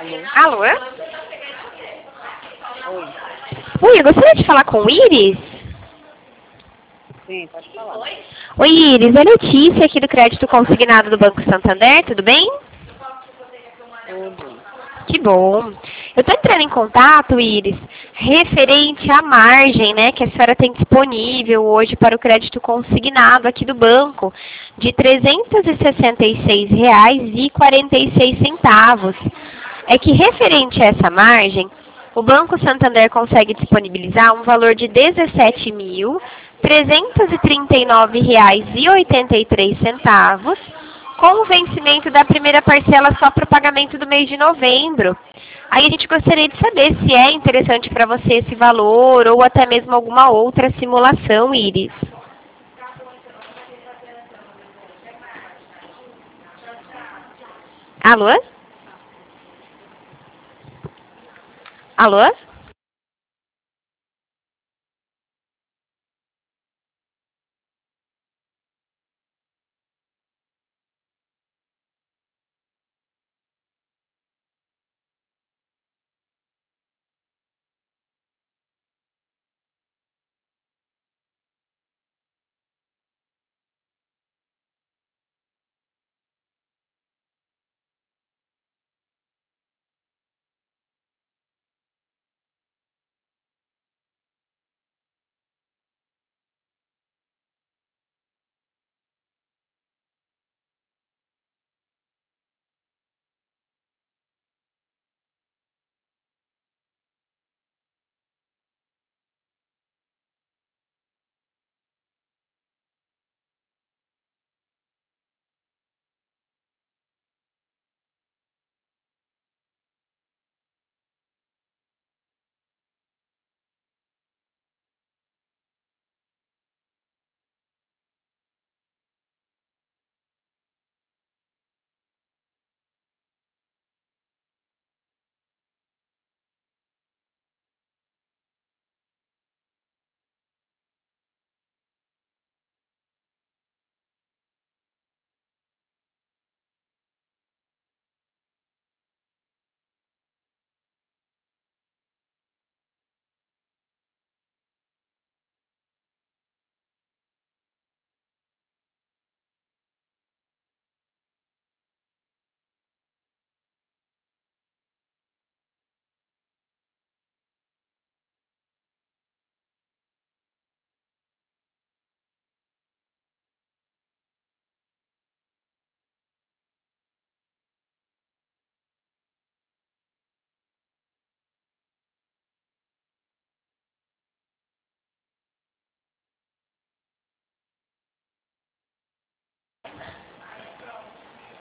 Alô? Alô? Oi. Oi, eu gostaria de falar com o Iris. Sim, pode falar. Oi, Iris, é Letícia aqui do Crédito Consignado do Banco Santander, tudo bem? Tudo. Que bom. Eu estou entrando em contato, Iris, referente à margem, né, que a senhora tem disponível hoje para o crédito consignado aqui do banco, de R$ 366,46. É que referente a essa margem, o Banco Santander consegue disponibilizar um valor de R$ 17.339,83, com o vencimento da primeira parcela só para o pagamento do mês de novembro. Aí a gente gostaria de saber se é interessante para você esse valor ou até mesmo alguma outra simulação, Iris. Alô? Alô?